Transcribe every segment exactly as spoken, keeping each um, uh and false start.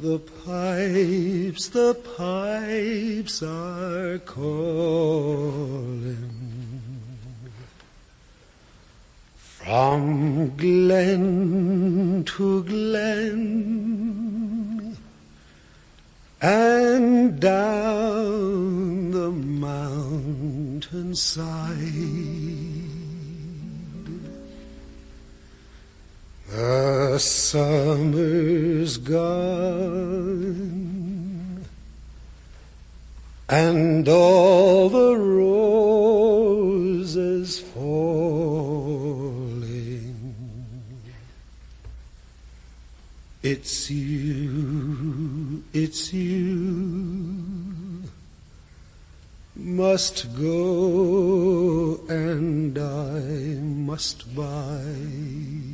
The pipes, the pipes are calling from glen to glen and down the mountainside. The summer's gone, and all the roses falling. It's you, it's you, must go and I must bide.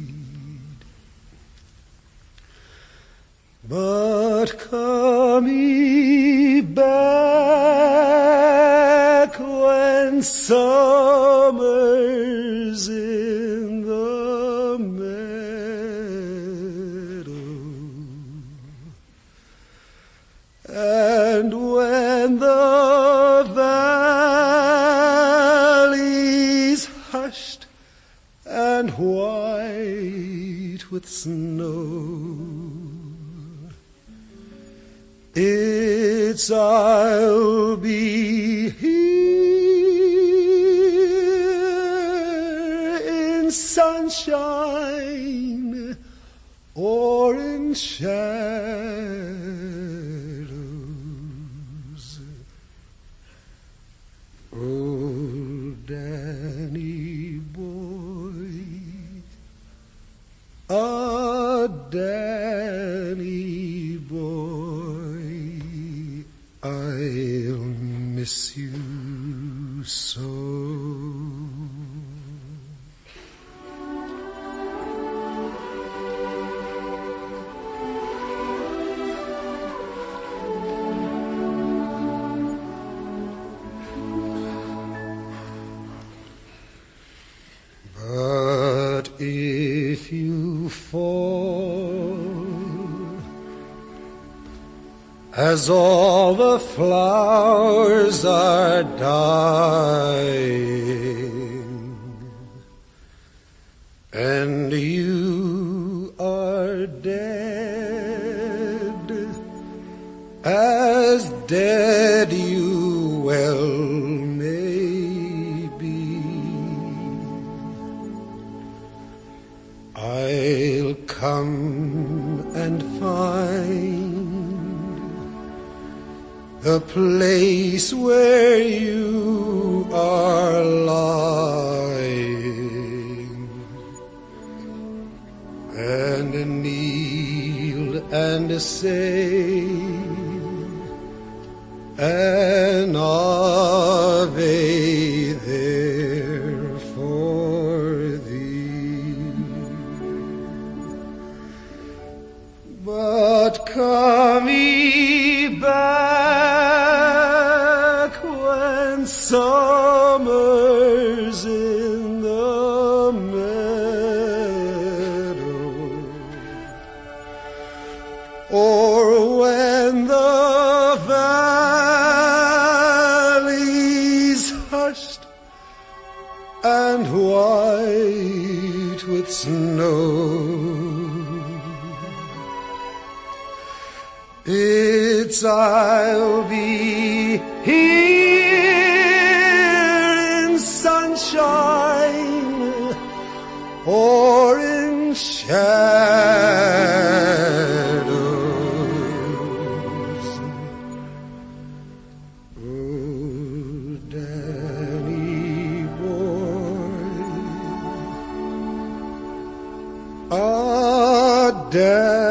But come ye back when summer's in the meadow, and when the valley's hushed and white with snow. It's I'll be here in sunshine or in shadows. Oh, Danny boy, ah, Danny boy, I'll miss you so. But if you fall as all the flowers are dying, and you are dead, as dead you well may be, I'll come and find the place where you are lying, and kneel and say an Ave there for thee. But come ye back when summer's in the meadow, or when the valley's hushed and white with snow. It's I'll be here in sunshine or in shadows. Oh, Danny boy, ah, Danny.